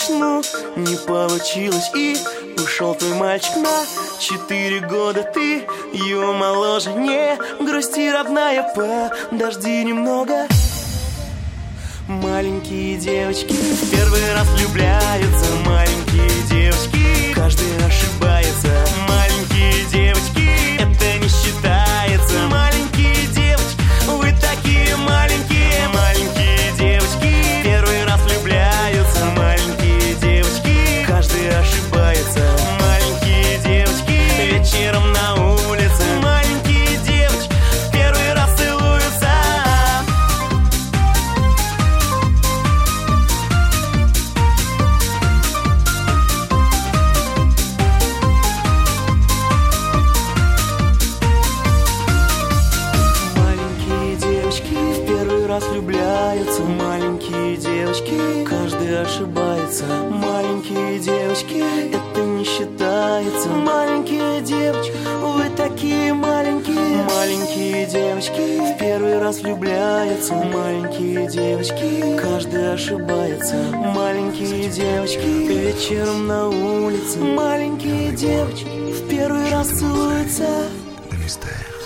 начну. Не получилось и ушел твой мальчик на 4 года. Ты его моложе, не грусти, родная, подожди немного. Маленькие девочки в первый раз влюбляются. Маленькие девочки, каждый ошибается. Маленькие девочки, это не считается. Маленькие девочки, вы такие маленькие. Маленькие девочки в первый раз влюбляются. Маленькие девочки, каждый ошибается. Маленькие девочки вечером на улице. Маленькие девочки в первый раз целуются. В первый раз влюбляются. Маленькие девочки, каждый ошибается. Маленькие девочки, это не считается. Маленькие девочки, вы такие маленькие. Маленькие девочки в первый раз влюбляются. Маленькие девочки, каждый ошибается. Маленькие девочки вечером на улице. Маленькие девочки в первый раз целуются.